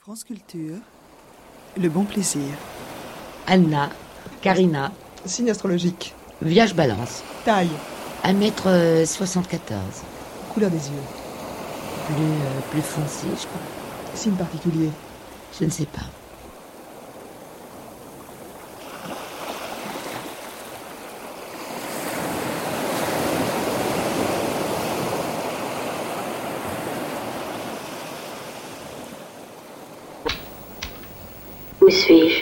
France Culture, le bon plaisir. Anna, Karina. Signe astrologique. Vierge Balance. Taille. 1m74. Couleur des yeux. Plus foncé, je crois. Signe particulier. Je ne sais pas. Où suis-je?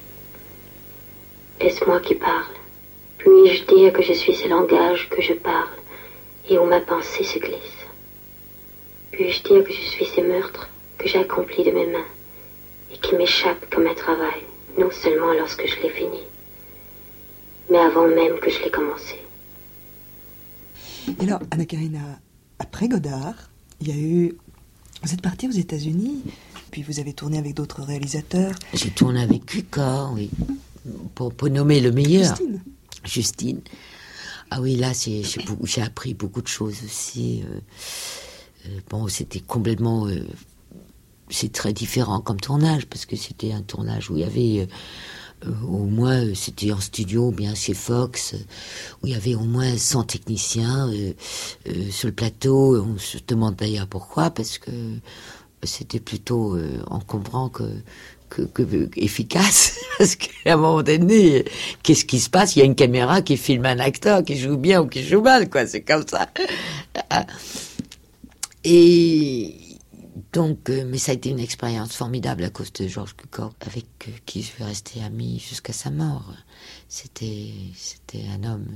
Est-ce moi qui parle? Puis-je dire que je suis ce langage que je parle et où ma pensée se glisse? Puis-je dire que je suis ces meurtres que j'ai accomplis de mes mains et qui m'échappent comme un travail, non seulement lorsque je l'ai fini, mais avant même que je l'ai commencé? Et alors, Anna-Karina, après Godard, il y a eu... Vous êtes partie aux États-Unis, puis vous avez tourné avec d'autres réalisateurs. J'ai tourné avec Cucor, oui. Pour nommer le meilleur. Justine. Ah oui, là, j'ai appris beaucoup de choses aussi. Bon, c'était complètement... c'est très différent comme tournage, parce que c'était un tournage où il y avait... au moins, c'était en studio, bien chez Fox, où il y avait au moins 100 techniciens sur le plateau. On se demande d'ailleurs pourquoi, parce que c'était plutôt encombrant que efficace. Parce qu'à un moment donné, qu'est-ce qui se passe? Il y a une caméra qui filme un acteur qui joue bien ou qui joue mal, quoi. C'est comme ça. Et... Donc, mais ça a été une expérience formidable à cause de Georges Cukor, avec qui je suis restée amie jusqu'à sa mort. C'était un homme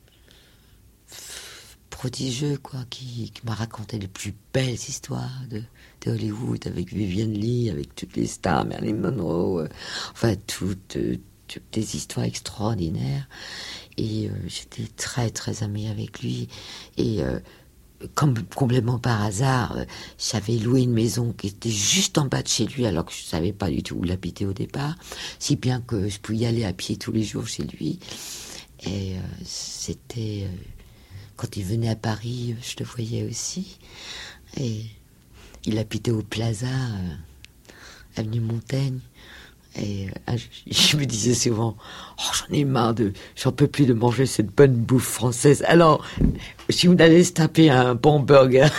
prodigieux, quoi, qui m'a raconté les plus belles histoires de Hollywood, avec Vivian Leigh, avec toutes les stars, Marilyn Monroe, enfin toutes des histoires extraordinaires. Et j'étais très très amie avec lui. Et comme complètement par hasard, j'avais loué une maison qui était juste en bas de chez lui, alors que je ne savais pas du tout où il habitait au départ, si bien que je pouvais y aller à pied tous les jours chez lui. Et c'était... quand il venait à Paris, je le voyais aussi. Et il habitait au Plaza, avenue Montaigne. Et je me disais souvent, oh, j'en peux plus de manger cette bonne bouffe française. Alors, si vous allez se taper un bon burger,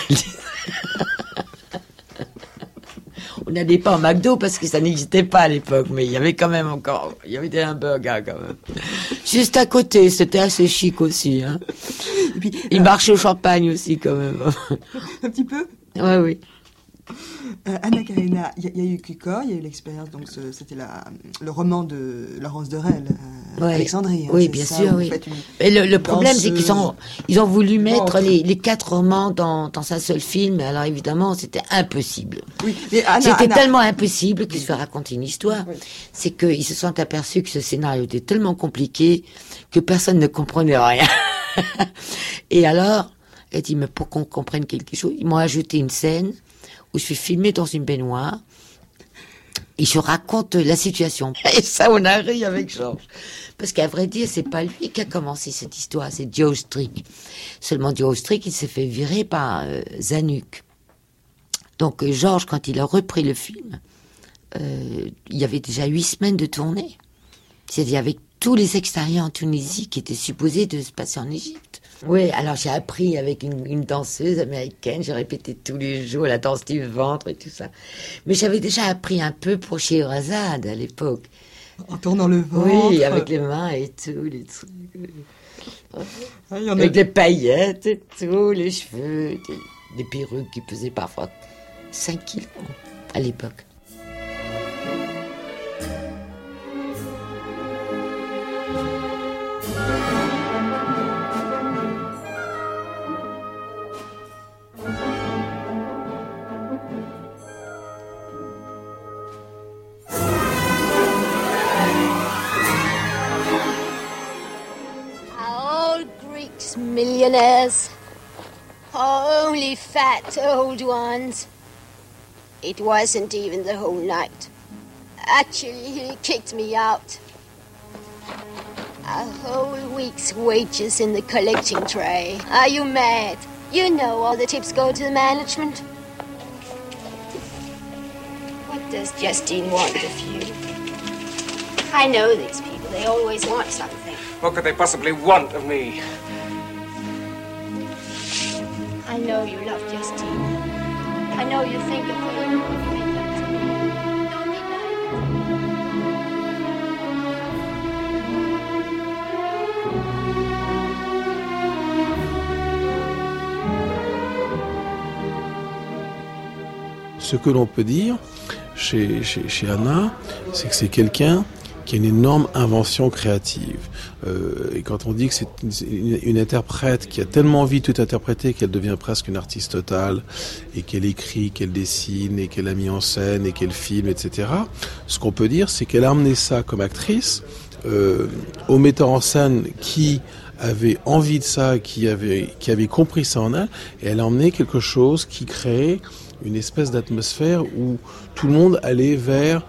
on n'allait pas au McDo parce que ça n'existait pas à l'époque, mais il y avait quand même il y avait des hamburgers quand même. Juste à côté, c'était assez chic aussi, hein. Et puis, il marchait au champagne aussi quand même. Un petit peu? Oui. Anna-Karina, il y a eu Cukor, il y a eu l'expérience, donc c'était le roman de Laurence Derel, Alexandrie. Hein, oui, bien sûr, oui. Et le problème, c'est qu'ils ont voulu mettre les 4 romans dans un seul film, alors évidemment, c'était impossible. Oui, mais c'était tellement impossible qu'ils se fait raconter une histoire. Oui. C'est qu'ils se sont aperçus que ce scénario était tellement compliqué que personne ne comprenait rien. Et alors, elle dit, mais pour qu'on comprenne quelque chose, ils m'ont ajouté une scène où je suis filmée dans une baignoire et je raconte la situation. Et ça, on a ri avec Georges. Parce qu'à vrai dire, c'est pas lui qui a commencé cette histoire, c'est Joe Strick. Seulement Joe Strick, il s'est fait virer par Zanuck. Donc Georges, quand il a repris le film, il y avait déjà 8 semaines de tournée. C'est-à-dire avec tous les extérieurs en Tunisie qui étaient supposés de se passer en Égypte. Oui, alors j'ai appris avec une danseuse américaine, j'ai répété tous les jours la danse du ventre et tout ça. Mais j'avais déjà appris un peu pour Scheherazade à l'époque. En tournant le ventre. Oui, avec les mains et tout, les trucs. Avec les paillettes et tout, les cheveux, des perruques qui pesaient parfois 5 kilos à l'époque. Millionaires. Only fat old ones. It wasn't even the whole night. Actually, he kicked me out. A whole week's wages in the collecting tray. Are you mad? You know all the tips go to the management. What does Justine want of you? I know these people. They always want something. What could they possibly want of me? I know you love Justine. I know you think of her. You make love to me. Don't be Ce que l'on peut dire chez Anna, c'est que c'est quelqu'un qui a une énorme invention créative. Et quand on dit que c'est une interprète qui a tellement envie de tout interpréter qu'elle devient presque une artiste totale, et qu'elle écrit, qu'elle dessine, et qu'elle a mis en scène, et qu'elle filme, etc., ce qu'on peut dire, c'est qu'elle a amené ça comme actrice au metteur en scène qui avait envie de ça, qui avait compris ça en elle, et elle a emmené quelque chose qui créait une espèce d'atmosphère où tout le monde allait vers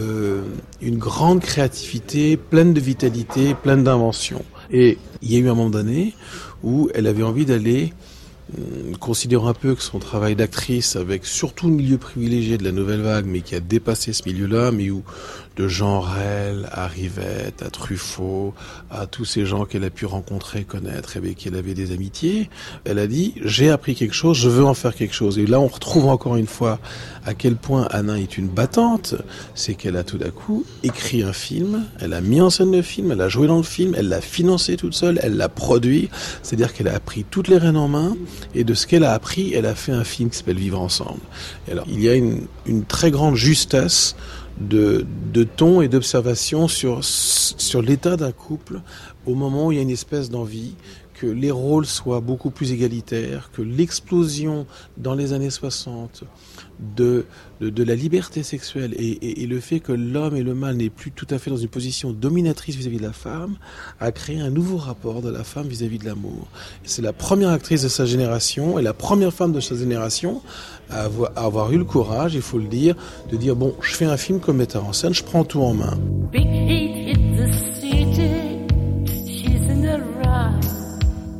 une grande créativité, pleine de vitalité, pleine d'invention. Et il y a eu un moment donné où elle avait envie d'aller, considérant un peu que son travail d'actrice, avec surtout le milieu privilégié de la nouvelle vague, mais qui a dépassé ce milieu-là, mais où de Jean Rel à Rivette, à Truffaut, à tous ces gens qu'elle a pu rencontrer, connaître, avec qui elle avait des amitiés, elle a dit, j'ai appris quelque chose, je veux en faire quelque chose. Et là, on retrouve encore une fois à quel point Anna est une battante, c'est qu'elle a tout d'un coup écrit un film, elle a mis en scène le film, elle a joué dans le film, elle l'a financé toute seule, elle l'a produit, c'est-à-dire qu'elle a pris toutes les rênes en main, et de ce qu'elle a appris, elle a fait un film qui s'appelle Vivre ensemble. Et alors, il y a une très grande justesse de ton et d'observation sur l'état d'un couple au moment où il y a une espèce d'envie que les rôles soient beaucoup plus égalitaires, que l'explosion dans les années 60 de la liberté sexuelle et le fait que l'homme et le mâle n'est plus tout à fait dans une position dominatrice vis-à-vis de la femme a créé un nouveau rapport de la femme vis-à-vis de l'amour. C'est la première actrice de sa génération et la première femme de sa génération à avoir eu le courage, il faut le dire, de dire bon, je fais un film comme metteur en scène, je prends tout en main. Big heat hit the city, she's in a rush.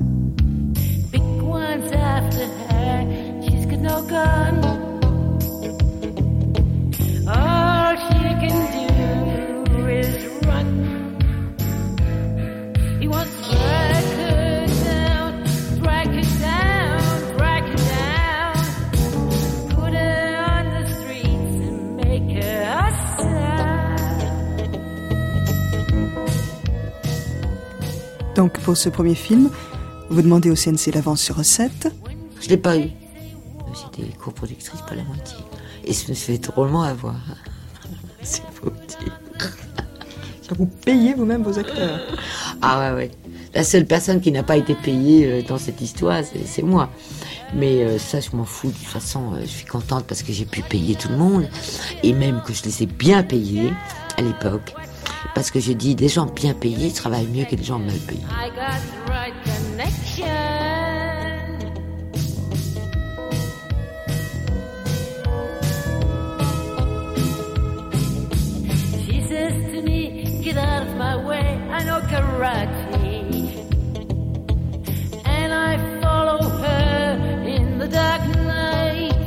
Big ones after her, she's got no gun. All she can do is run. He wants to drag her down, drag her down, drag her down. Put her on the streets and make her a star. Donc pour ce premier film, vous demandez au CNC l'avance sur recette. Je l'ai pas eu. J'étais coproductrice, pas la moitié. Et je me suis fait drôlement avoir. C'est faux dire. Vous payez vous-même vos acteurs? Ah ouais. La seule personne qui n'a pas été payée dans cette histoire, c'est moi. Mais ça, je m'en fous. De toute façon, je suis contente parce que j'ai pu payer tout le monde. Et même que je les ai bien payés à l'époque. Parce que je dis, des gens bien payés travaillent mieux que des gens mal payés. I got the right connection. Get out of my way, I know karate. And I follow her in the dark night.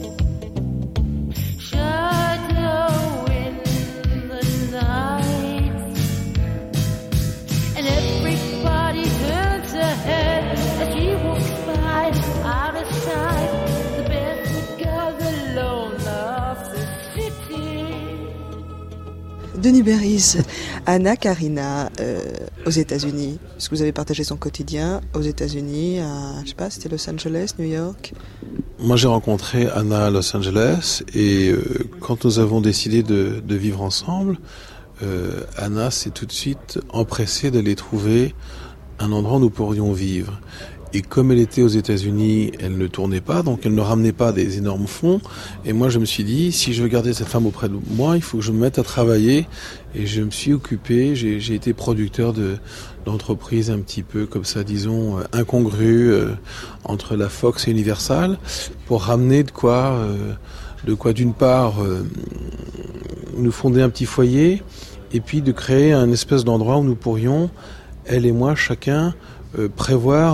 Shadow in the night. And everybody turns her head as she walks by, out of sight. The best girl alone of the city. Denis Berris, Anna Karina, aux États-Unis. Est-ce que vous avez partagé son quotidien aux États-Unis, à, je sais pas, c'était Los Angeles, New York? Moi, j'ai rencontré Anna à Los Angeles et quand nous avons décidé de vivre ensemble, Anna s'est tout de suite empressée d'aller trouver un endroit où nous pourrions vivre. Et comme elle était aux États-Unis, elle ne tournait pas, donc elle ne ramenait pas des énormes fonds. Et moi, je me suis dit, si je veux garder cette femme auprès de moi, il faut que je me mette à travailler. Et je me suis occupé, j'ai été producteur d'entreprises un petit peu comme ça, disons, incongrues entre la Fox et Universal, pour ramener de quoi d'une part, nous fonder un petit foyer, et puis de créer un espèce d'endroit où nous pourrions, elle et moi, chacun, prévoir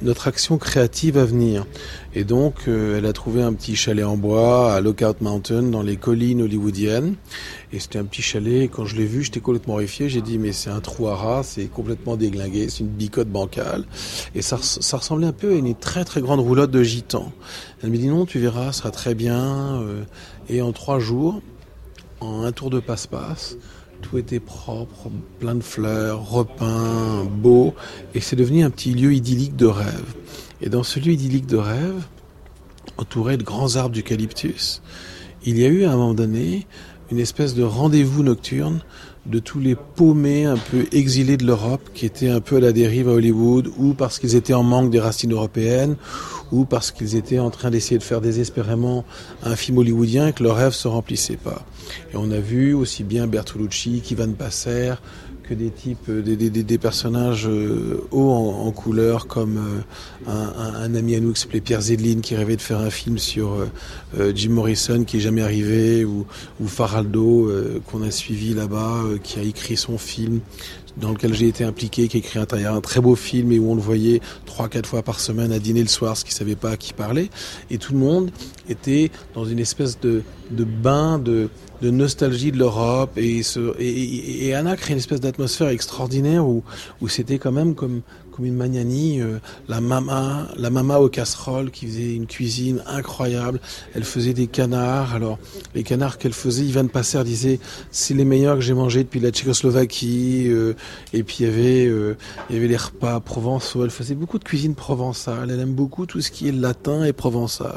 notre action créative à venir. Et donc, elle a trouvé un petit chalet en bois à Lookout Mountain, dans les collines hollywoodiennes. Et c'était un petit chalet. Quand je l'ai vu, j'étais complètement horrifié. J'ai dit, mais c'est un trou à rats, c'est complètement déglingué, c'est une bicote bancale. Et ça ressemblait un peu à une très très grande roulotte de gitans. Elle me dit, non, tu verras, ça sera très bien. Et en 3 jours, en un tour de passe-passe, tout était propre, plein de fleurs, repeint, beau. Et c'est devenu un petit lieu idyllique de rêve. Et dans ce lieu idyllique de rêve, entouré de grands arbres d'eucalyptus, il y a eu à un moment donné une espèce de rendez-vous nocturne de tous les paumés un peu exilés de l'Europe qui étaient un peu à la dérive à Hollywood, ou parce qu'ils étaient en manque des racines européennes, ou parce qu'ils étaient en train d'essayer de faire désespérément un film hollywoodien et que leur rêve se remplissait pas. Et on a vu aussi bien Bertolucci qu'Ivan Passer, que des types, des personnages hauts en couleur, comme un ami à nous qui s'appelait Pierre Zedlin, qui rêvait de faire un film sur Jim Morrison, qui est jamais arrivé, ou Faraldo, qu'on a suivi là-bas, qui a écrit son film, dans lequel j'ai été impliqué, qui a écrit un très beau film et où on le voyait 3-4 fois par semaine à dîner le soir, ce qui savait pas à qui parler. Et tout le monde était dans une espèce de bain de nostalgie de l'Europe, et Anna crée une espèce d'atmosphère extraordinaire où c'était quand même comme une magnanie, la mama aux casseroles qui faisait une cuisine incroyable. Elle faisait des canards. Alors les canards qu'elle faisait, Ivan Passer disait c'est les meilleurs que j'ai mangés depuis la Tchécoslovaquie. Et puis il y avait les repas provençaux. Elle faisait beaucoup de cuisine provençale. Elle aime beaucoup tout ce qui est latin et provençal.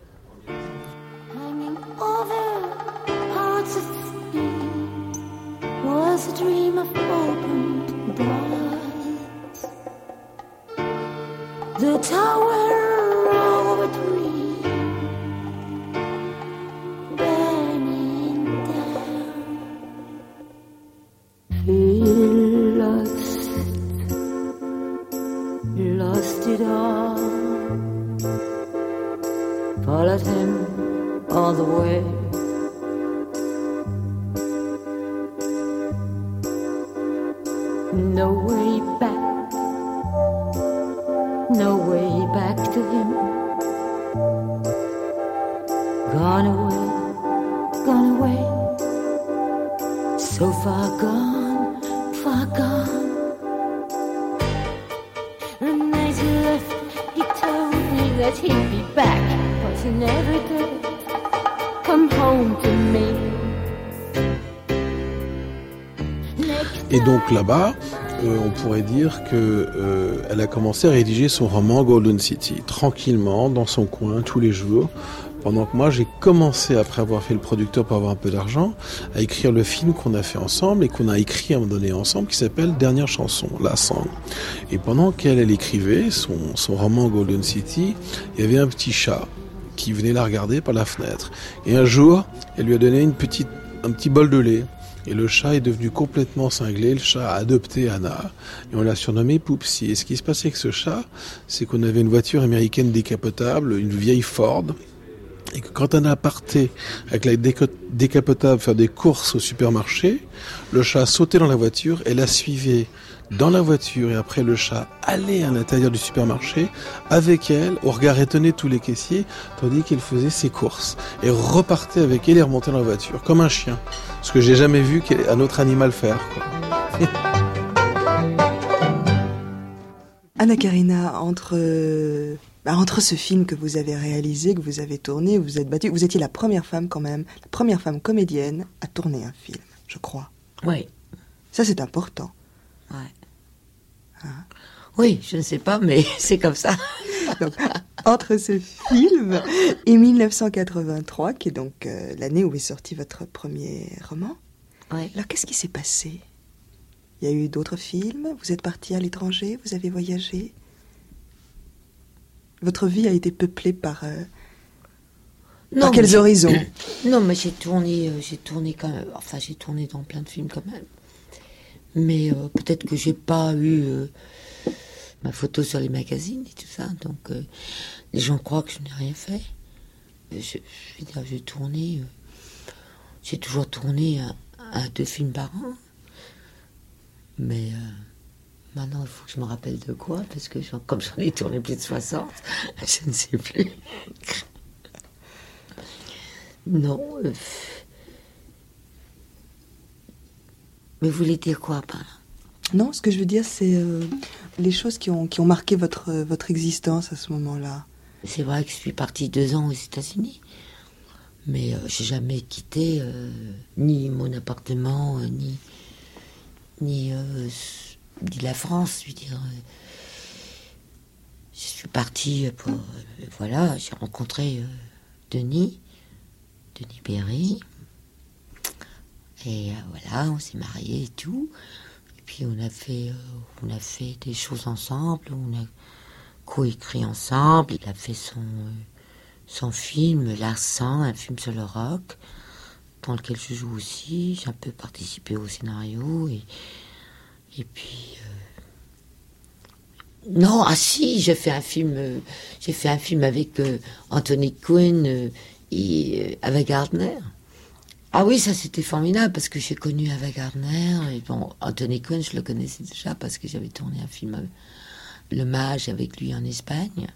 Was a dream of opened doors, the tower of a dream burning down. Feel lost it all. Followed him all the way. No way back, no way back to him. Gone away, so far gone, far gone. The night he left, he told me that he'd be back, but he never did come home to me. Et donc là-bas, on pourrait dire que elle a commencé à rédiger son roman Golden City, tranquillement, dans son coin, tous les jours, pendant que moi j'ai commencé, après avoir fait le producteur pour avoir un peu d'argent, à écrire le film qu'on a fait ensemble et qu'on a écrit à un moment donné ensemble, qui s'appelle Dernière chanson, La Sang. Et pendant qu'elle écrivait son roman Golden City, il y avait un petit chat qui venait la regarder par la fenêtre. Et un jour, elle lui a donné un petit bol de lait. Et le chat est devenu complètement cinglé. Le chat a adopté Anna. Et on l'a surnommé Poupsy. Et ce qui se passait avec ce chat, c'est qu'on avait une voiture américaine décapotable, une vieille Ford. Et que quand Anna partait avec la décapotable faire des courses au supermarché, le chat sautait dans la voiture et la suivait dans la voiture. Et après, le chat allait à l'intérieur du supermarché avec elle, au regard étonné de tous les caissiers, tandis qu'elle faisait ses courses. Et repartait avec elle et remontait dans la voiture, comme un chien. Ce que j'ai jamais vu un autre animal faire, quoi. Anna Karina, entre ce film que vous avez réalisé, que vous avez tourné, vous êtes battue, vous étiez la première femme quand même, la première femme comédienne à tourner un film, je crois. Oui. Ça, c'est important. Ouais. Hein? Oui, je ne sais pas, mais c'est comme ça. Donc, entre ce film et 1983, qui est donc l'année où est sorti votre premier roman, ouais. Alors qu'est-ce qui s'est passé ? Il y a eu d'autres films, vous êtes parti à l'étranger, vous avez voyagé. Votre vie a été peuplée par quels horizons ? Non, mais j'ai tourné quand même. Enfin, j'ai tourné dans plein de films quand même. Mais peut-être que j'ai pas eu ma photo sur les magazines et tout ça. Donc, les gens croient que je n'ai rien fait. Je veux dire, j'ai toujours tourné à 2 films par an. Mais Maintenant, il faut que je me rappelle de quoi, parce que comme j'en ai tourné plus de 60, je ne sais plus. Non. Mais vous voulez dire quoi par là? Non, ce que je veux dire, c'est les choses qui ont marqué votre existence à ce moment-là. C'est vrai que je suis partie 2 ans aux États-Unis, mais j'ai jamais quitté ni mon appartement, ni la France. Je veux dire, je suis partie pour voilà, j'ai rencontré Denis Berry, et voilà, on s'est mariés et tout. Et puis on a fait des choses ensemble, on a coécrit ensemble. Il a fait son film Larsan, un film sur le rock, dans lequel je joue aussi. J'ai un peu participé au scénario et puis non, si, j'ai fait un film avec Anthony Quinn et Ava Gardner. Ah oui, ça c'était formidable parce que j'ai connu Ava Gardner et bon, Anthony Quinn, je le connaissais déjà parce que j'avais tourné un film Le Mage avec lui en Espagne.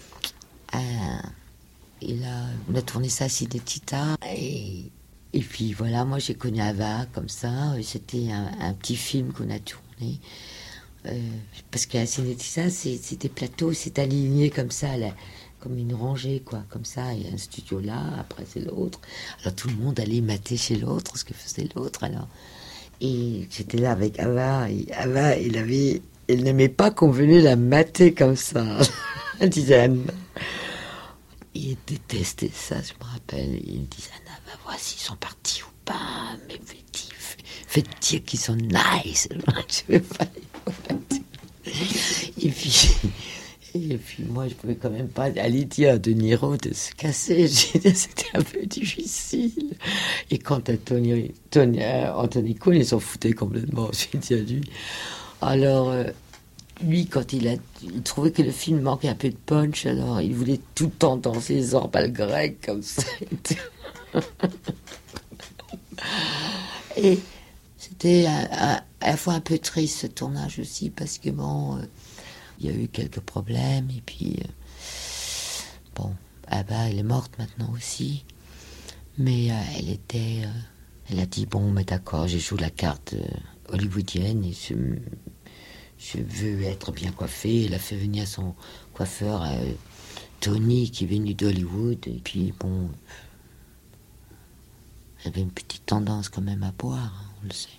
Et là, on a tourné ça à Cinecittà. Et puis voilà, moi j'ai connu Ava comme ça. C'était un petit film qu'on a tourné. Parce qu'à Cinecittà, c'est des plateaux, c'est aligné comme ça, là, comme une rangée, quoi, comme ça. Il y a un studio là, après c'est l'autre. Alors tout le monde allait mater chez l'autre, ce que faisait l'autre. Alors. Et j'étais là avec Ava, et Ava, elle n'aimait pas qu'on venait la mater comme ça. Elle disait Anna. Il détestait ça, je me rappelle. Il me disait Anna, va voir s'ils sont partis ou pas. Mais faites dire qu'ils sont nice. Je vais pas et puis moi, je pouvais quand même pas aller dire à De Niro de se casser. C'était un peu difficile. Et quand Anthony Quinn, il s'en foutait complètement. J'ai dit à lui. Alors, lui, quand il trouvait que le film manquait un peu de punch, alors il voulait tout le temps danser les orbales grecques comme ça. Et c'était à la fois un peu triste ce tournage aussi, parce que bon, il y a eu quelques problèmes, et puis bon, Abba, elle est morte maintenant aussi, mais elle a dit bon, mais d'accord, je joue la carte hollywoodienne et je veux être bien coiffée. Elle a fait venir son coiffeur Tony, qui est venu d'Hollywood, et puis bon, elle avait une petite tendance quand même à boire, hein, on le sait.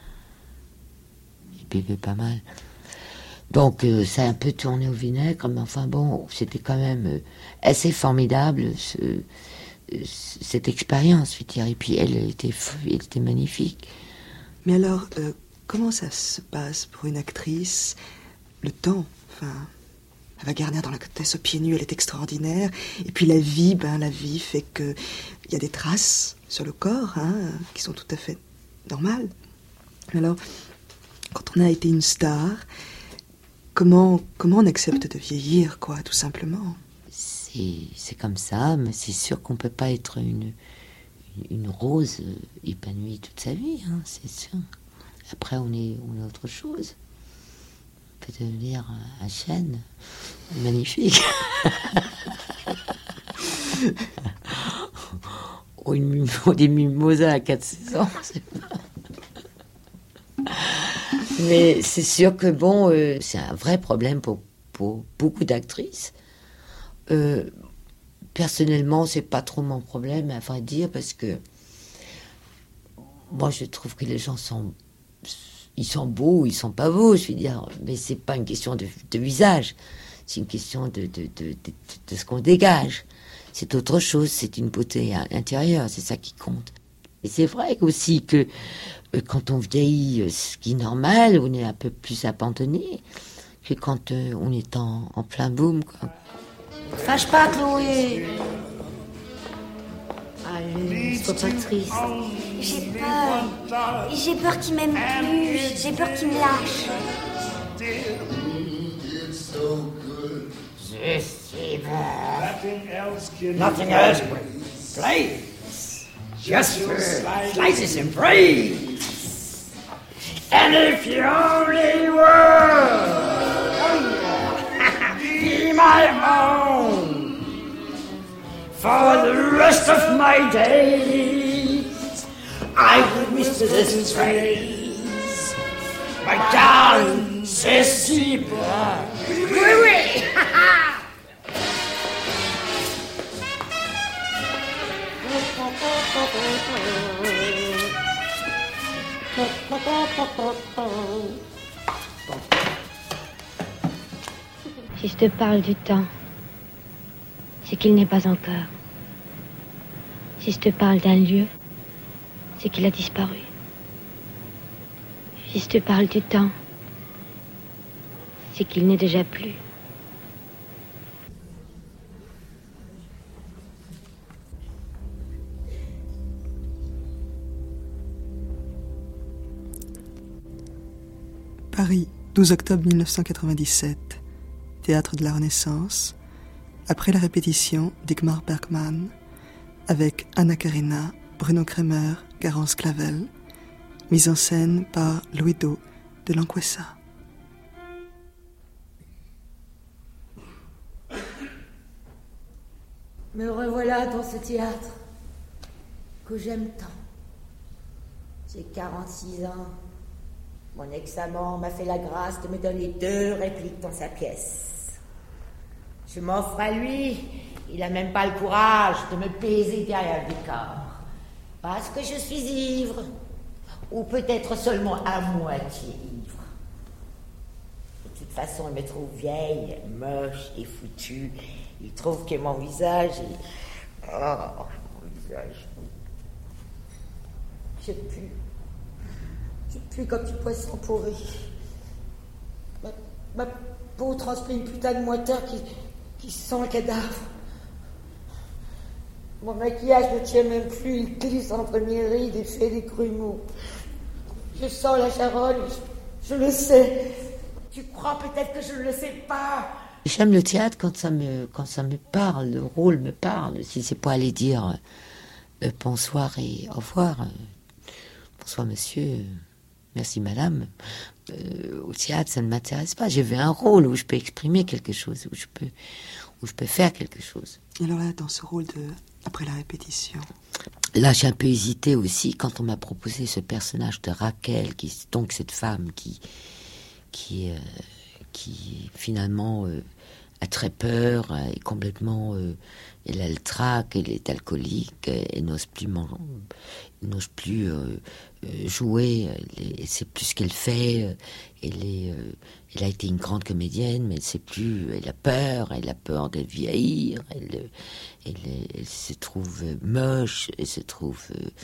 Il buvait pas mal. Donc ça a un peu tourné au vinaigre, mais enfin bon, c'était quand même assez formidable cette expérience, je veux dire. Et puis elle était magnifique. Mais alors, comment ça se passe pour une actrice? Le temps, enfin, Ava Gardner dans La Comtesse aux pieds nus, elle est extraordinaire. Et puis la vie fait que il y a des traces sur le corps, hein, qui sont tout à fait normales. Alors, quand on a été une star, comment on accepte de vieillir, quoi, tout simplement? C'est comme ça, mais c'est sûr qu'on peut pas être une rose épanouie toute sa vie, hein, c'est sûr. Après, on est autre chose. On peut devenir un chêne magnifique. ou des mimosas à 4 saisons. Mais c'est sûr que bon, c'est un vrai problème pour beaucoup d'actrices. Personnellement, c'est pas trop mon problème, à vrai dire, parce que moi, je trouve que les gens ils sont beaux, ils sont pas beaux, je veux dire, mais c'est pas une question de visage, c'est une question de ce qu'on dégage. C'est autre chose, c'est une beauté intérieure, c'est ça qui compte. Et c'est vrai aussi que quand on vieillit, ce qui est normal, on est un peu plus abandonné que quand on est en plein boom, quoi. Fâche pas, Chloé. Allez, sois pas triste. J'ai peur qu'il m'aime plus. J'ai peur qu'il me lâche. Je suis mort. Nothing else but please. Just for slices and praise. And if you only were be my own for the rest of my days, I would miss this trace. My darling Cécile. Oui, oui. Si je te parle du temps, c'est qu'il n'est pas encore. Si je te parle d'un lieu, c'est qu'il a disparu. Si je te parle du temps, c'est qu'il n'est déjà plus. Paris, 12 octobre 1997. Théâtre de la Renaissance. Après la répétition d'Igmar Bergman, avec Anna Karina, Bruno Kremer, Garance Clavel. Mise en scène par Louis Do de Lanquessa. Me revoilà dans ce théâtre que j'aime tant. J'ai 46 ans. Mon ex-amant m'a fait la grâce de me donner 2 répliques dans sa pièce. Je m'offre à lui. Il n'a même pas le courage de me baiser derrière le décor. Parce que je suis ivre. Ou peut-être seulement à moitié ivre. De toute façon, il me trouve vieille, moche et foutue. Il trouve que mon visage est... Oh, mon visage... Je pue comme du poisson pourri. Ma peau transpire une putain de moiteur qui sent le cadavre. Mon maquillage ne tient même plus, il glisse entre mes rides et fait des grumeaux. Je sens la charogne, je le sais. Tu crois peut-être que je ne le sais pas. J'aime le théâtre quand ça me parle, le rôle me parle. Si c'est pour aller dire bonsoir et au revoir, bonsoir monsieur, merci madame, au théâtre ça ne m'intéresse pas. J'ai vu un rôle où je peux exprimer quelque chose, où je peux faire quelque chose. Et alors là, dans ce rôle après la répétition, là j'ai un peu hésité aussi quand on m'a proposé ce personnage de Raquel, qui est donc cette femme qui finalement a très peur, est complètement, elle a le trac, elle est alcoolique, elle n'ose plus jouer, elle sait plus ce qu'elle fait, elle a été une grande comédienne, mais elle sait plus, elle a peur de vieillir, elle se trouve moche, elle se trouve,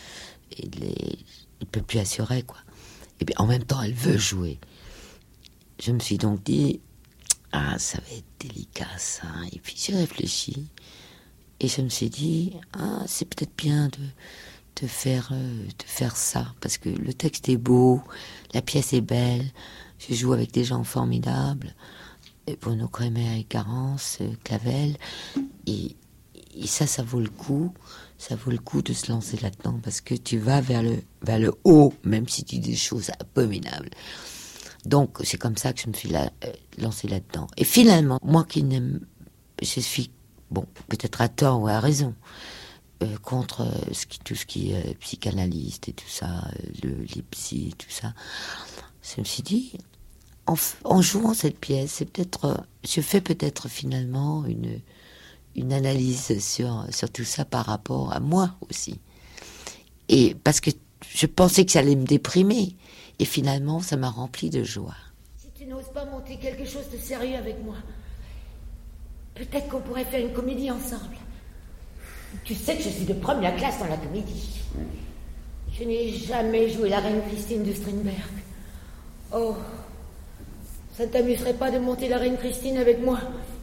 elle peut plus assurer, quoi. Et bien en même temps elle veut jouer. Je me suis donc dit, ça va être délicat ça. Et puis j'ai réfléchi et je me suis dit, c'est peut-être bien de faire ça, parce que le texte est beau, la pièce est belle, je joue avec des gens formidables, Bruno Kremer et Garance Clavel, et ça vaut le coup. Ça vaut le coup de se lancer là-dedans, parce que tu vas vers le haut, même si tu dis des choses abominables. Donc, c'est comme ça que je me suis lancée là-dedans. Et finalement, moi qui n'aime... Je suis, peut-être à tort ou à raison, contre tout ce qui est psychanalyste et tout ça, les psys et tout ça. Je me suis dit, en jouant cette pièce, je fais peut-être finalement une analyse sur tout ça par rapport à moi aussi. Et parce que je pensais que ça allait me déprimer. Et finalement, ça m'a rempli de joie. Si tu n'oses pas monter quelque chose de sérieux avec moi, peut-être qu'on pourrait faire une comédie ensemble. Tu sais que je suis de première classe dans la comédie. Je n'ai jamais joué la reine Christine de Strindberg. Oh, ça ne t'amuserait pas de monter la reine Christine avec moi?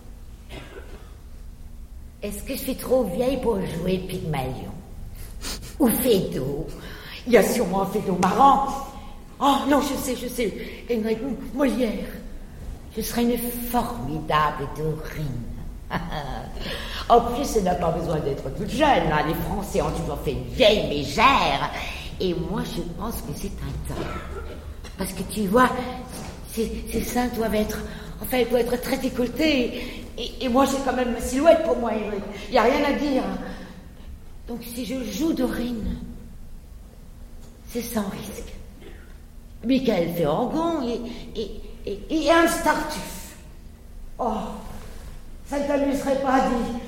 Est-ce que je suis trop vieille pour jouer Pygmalion? Ou Phédo? Il y a sûrement un Phédo marrant. Oh non, je sais, Henrik Molière. Je serais une formidable Dorine. En plus, elle n'a pas besoin d'être toute jeune. Les Français ont toujours fait une vieille mégère. Et moi, je pense que c'est un temps. Parce que tu vois, ces seins doivent être... Enfin, elles doivent être très décolletées. Et moi, c'est quand même ma silhouette pour moi. Il n'y a rien à dire. Donc, si je joue Dorine, c'est sans risque. Michael Ferragon et un Tartuffe. Oh, ça ne t'amuserait pas, dit.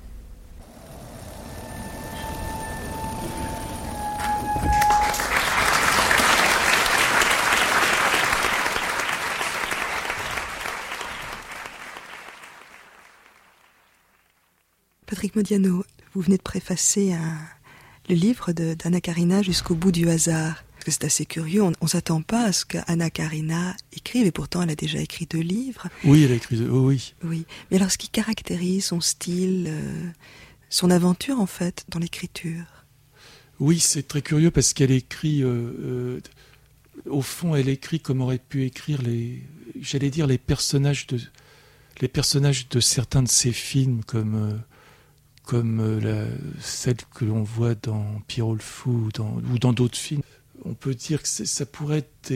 Patrick Modiano, vous venez de préfacer le livre d'Anna Karina Jusqu'au bout du hasard. Parce que c'est assez curieux, on ne s'attend pas à ce qu'Anna Karina écrive, et pourtant elle a déjà écrit 2 livres. Oui, elle a écrit oui. Oui, mais alors ce qui caractérise son style, son aventure en fait, dans l'écriture. Oui, c'est très curieux parce qu'elle écrit, au fond, elle écrit comme aurait pu écrire les personnages de certains de ses films, comme celle que l'on voit dans Pierrot le Fou ou dans d'autres films. On peut dire que ça pourrait être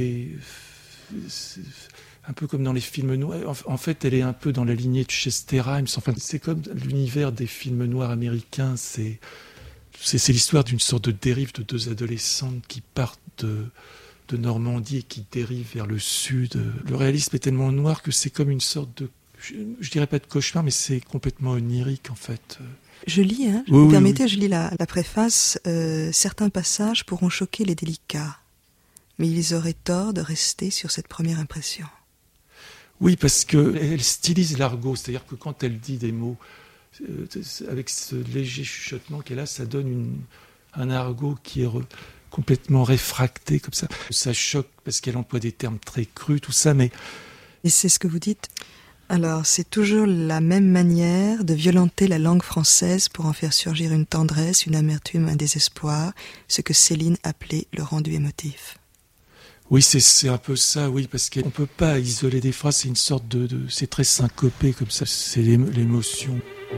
un peu comme dans les films noirs. En fait, elle est un peu dans la lignée de Chester Himes. Enfin, c'est comme l'univers des films noirs américains. C'est l'histoire d'une sorte de dérive de 2 adolescentes qui partent de Normandie et qui dérivent vers le sud. Le réalisme est tellement noir que c'est comme une sorte de... Je dirais pas de cauchemar, mais c'est complètement onirique, en fait. Je lis, vous permettez, je lis la préface. Certains passages pourront choquer les délicats, mais ils auraient tort de rester sur cette première impression. Oui, parce qu'elle stylise l'argot, c'est-à-dire que quand elle dit des mots, avec ce léger chuchotement qu'elle a, ça donne un argot qui est complètement réfracté, comme ça. Ça choque parce qu'elle emploie des termes très crus, tout ça, mais... Et c'est ce que vous dites. Alors, c'est toujours la même manière de violenter la langue française pour en faire surgir une tendresse, une amertume, un désespoir, ce que Céline appelait le rendu émotif. Oui, c'est un peu ça, oui, parce qu'on ne peut pas isoler des phrases, c'est une sorte c'est très syncopé comme ça, c'est l'émotion.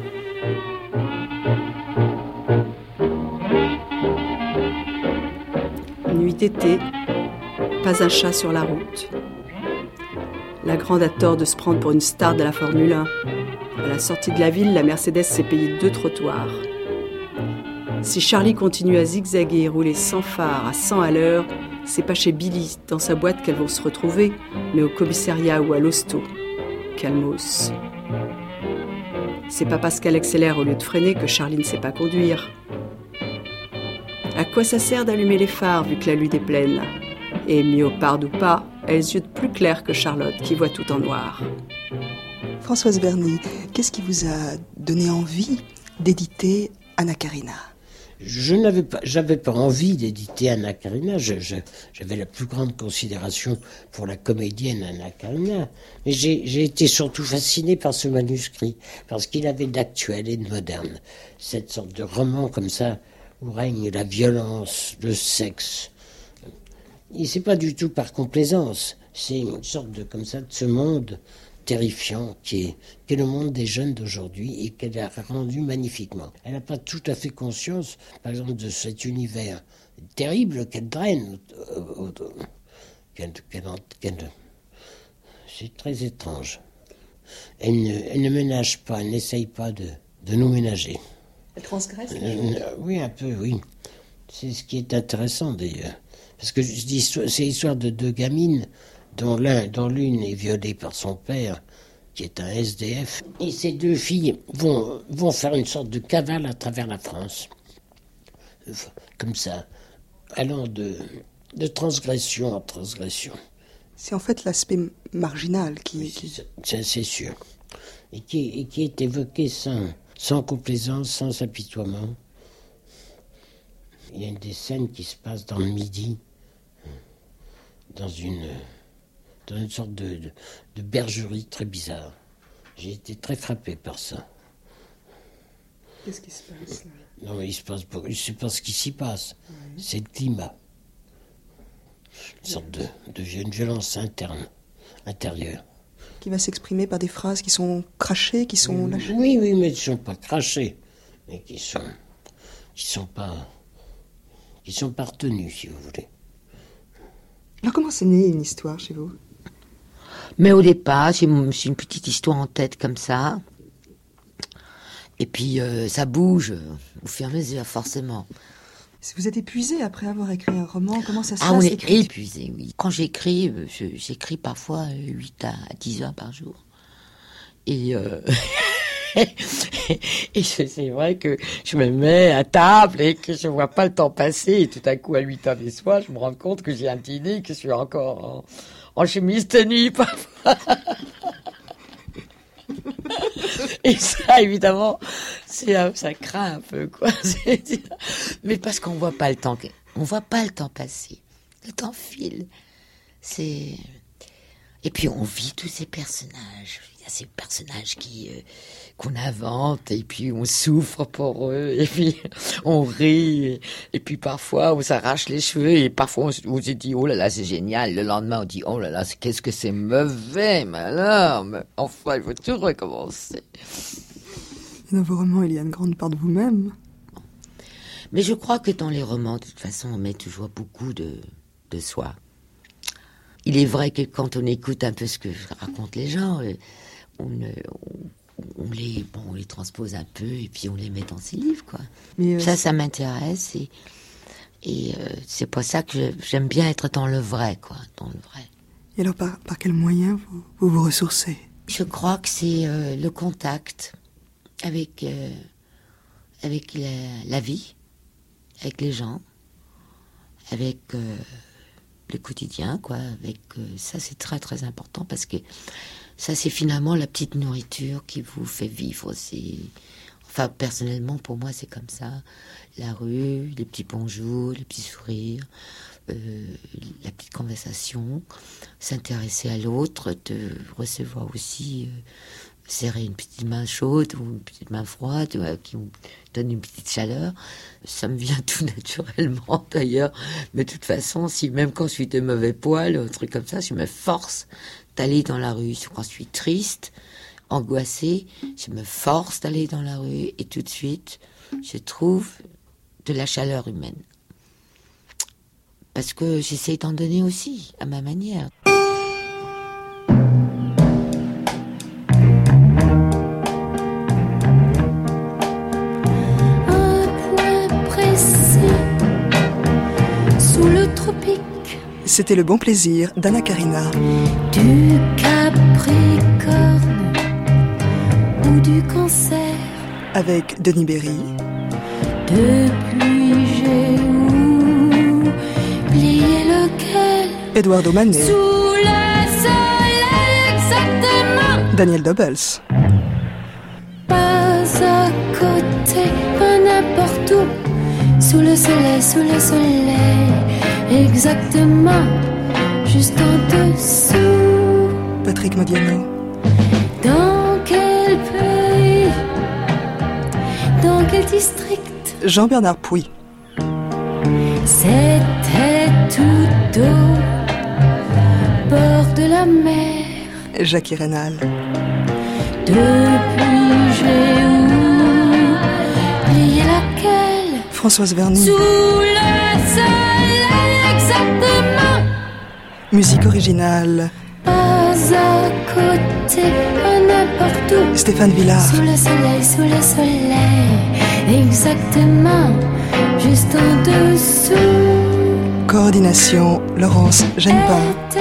Nuit d'été, pas un chat sur la route. La grande a tort de se prendre pour une star de la Formule 1. À la sortie de la ville, la Mercedes s'est payée 2 trottoirs. Si Charlie continue à zigzaguer et rouler sans phare à 100 à l'heure, c'est pas chez Billy, dans sa boîte, qu'elles vont se retrouver, mais au commissariat ou à l'hosto. Calmos. C'est pas parce qu'elle accélère au lieu de freiner que Charlie ne sait pas conduire. À quoi ça sert d'allumer les phares vu que la lune est pleine ? Et myoparde ou pas, elles ziotent plus clair que Charlotte qui voit tout en noir. Françoise Berny, qu'est-ce qui vous a donné envie d'éditer Anna Karina ? J'avais pas envie d'éditer Anna Karina. J'avais la plus grande considération pour la comédienne Anna Karina. Mais j'ai été surtout fasciné par ce manuscrit, parce qu'il avait d'actuel et de moderne. Cette sorte de roman comme ça, où règne la violence, le sexe. Et c'est pas du tout par complaisance. C'est une sorte de ce monde terrifiant qui est le monde des jeunes d'aujourd'hui et qu'elle a rendu magnifiquement. Elle n'a pas tout à fait conscience, par exemple, de cet univers terrible qu'elle draine. C'est très étrange. Elle ne ménage pas, elle n'essaye pas de nous ménager. Elle transgresse Oui, un peu, oui. C'est ce qui est intéressant, d'ailleurs. Parce que c'est l'histoire de 2 gamines dont l'une est violée par son père, qui est un SDF. Et ces 2 filles vont faire une sorte de cavale à travers la France. Comme ça, allant de transgression en transgression. C'est en fait l'aspect marginal qui... Oui, c'est sûr. Et qui est évoqué sans complaisance, sans apitoiement. Il y a des scènes qui se passent dans le Midi, dans une sorte de bergerie très bizarre. J'ai été très frappé par ça. Qu'est-ce qui se passe là ? Non, mais je ne sais pas ce qui s'y passe. Oui. C'est le climat. Une sorte de violence intérieure. Qui va s'exprimer par des phrases qui sont crachées, qui sont lâchées ? Oui, mais qui ne sont pas crachées, mais qui sont pas retenues, si vous voulez. Alors comment c'est né une histoire chez vous? Mais au départ, j'ai une petite histoire en tête comme ça. Et puis ça bouge au fur et à mesure, forcément. Si vous êtes épuisé après avoir écrit un roman, comment ça se passe? Ah, on est épuisé, oui. Quand j'écris, j'écris parfois 8 à 10 heures par jour. Et et c'est vrai que je me mets à table et que je vois pas le temps passer. Et tout à coup, à 8 heures du soir, je me rends compte que j'ai un dîner, que je suis encore en chemise tenue parfois. Et ça, évidemment, ça craint un peu, quoi. Mais parce qu'on voit pas le temps, passer. Le temps file. Et puis on vit tous ces personnages. Il y a ces personnages qu'on invente, et puis on souffre pour eux, et puis on rit, et puis parfois on s'arrache les cheveux, et parfois on se dit oh là là c'est génial. Le lendemain on dit oh là là qu'est-ce que c'est mauvais, malheur. Mais enfin il faut tout recommencer. Dans vos romans il y a une grande part de vous-même. Mais je crois que dans les romans de toute façon on met toujours beaucoup de soi. Il est vrai que quand on écoute un peu ce que racontent les gens, on les transpose un peu et puis on les met dans ses livres, quoi. Mais ça m'intéresse et c'est pour ça que j'aime bien être dans le vrai, quoi, dans le vrai. Et alors par quel moyen vous ressourcez? Je crois que c'est le contact avec la vie, avec les gens, avec le quotidien, quoi. Avec ça, c'est très très important parce que ça, c'est finalement la petite nourriture qui vous fait vivre aussi. Enfin, personnellement, pour moi, c'est comme ça. La rue, les petits bonjours, les petits sourires, la petite conversation, s'intéresser à l'autre, de recevoir aussi, serrer une petite main chaude ou une petite main froide qui vous donne une petite chaleur. Ça me vient tout naturellement, d'ailleurs. Mais de toute façon, même quand je suis de mauvais poil, un truc comme ça, je me force d'aller dans la rue. Quand je suis triste, angoissée, je me force d'aller dans la rue et tout de suite, je trouve de la chaleur humaine. Parce que j'essaie d'en donner aussi, à ma manière. Un point précis sous le tropique. C'était Le Bon Plaisir d'Anna Karina. Du Capricorne ou du Cancer. Avec Denis Berry. Depuis j'ai oublié lequel. Eduardo Manet. Sous le soleil exactement. Daniel Dobbels. Pas à côté, pas n'importe où. Sous le soleil exactement. Juste en dessous. Patrick Modiano. Dans quel pays? Dans quel district? Jean-Bernard Pouy. C'était tout au bord de la mer. Jackie Rénal. Depuis j'ai oublié laquelle. Françoise Verny. Sous le soleil exactement. Musique originale. Pas à côté, pas n'importe où. Stéphane Villard. Sous le soleil exactement. Juste en dessous. Coordination, Laurence Genepin.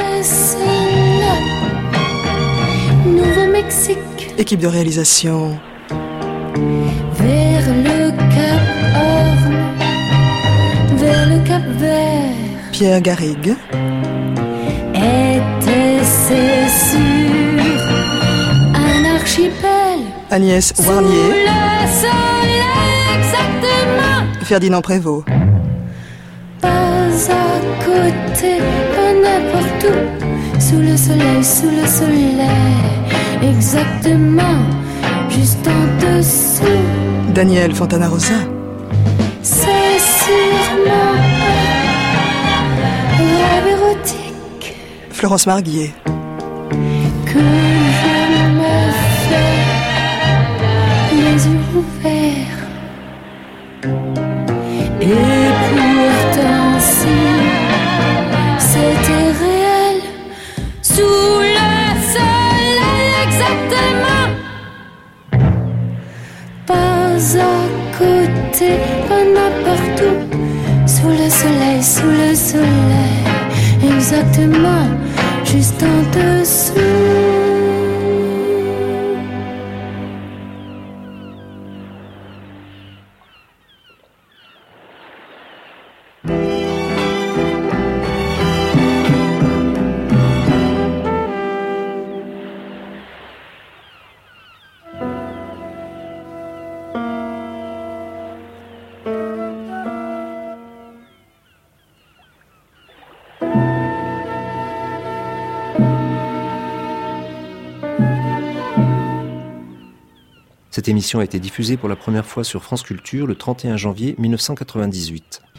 Nouveau-Mexique. Équipe de réalisation. Vers le Cap Horn. Vers le Cap Vert. Pierre Garrigue. Était-ce sur un archipel? Agnès Warnier. Sous le soleil exactement. Ferdinand Prévost. Pas à côté, pas n'importe où. Sous le soleil exactement. Juste en dessous. Daniel Fontana Rosa. C'est sûrement un rêve érotique. Florence Marguier. Que je me fais les yeux ouverts. Et pourtant si c'était sous le soleil, exactement, juste en dessous. Cette émission a été diffusée pour la première fois sur France Culture le 31 janvier 1998.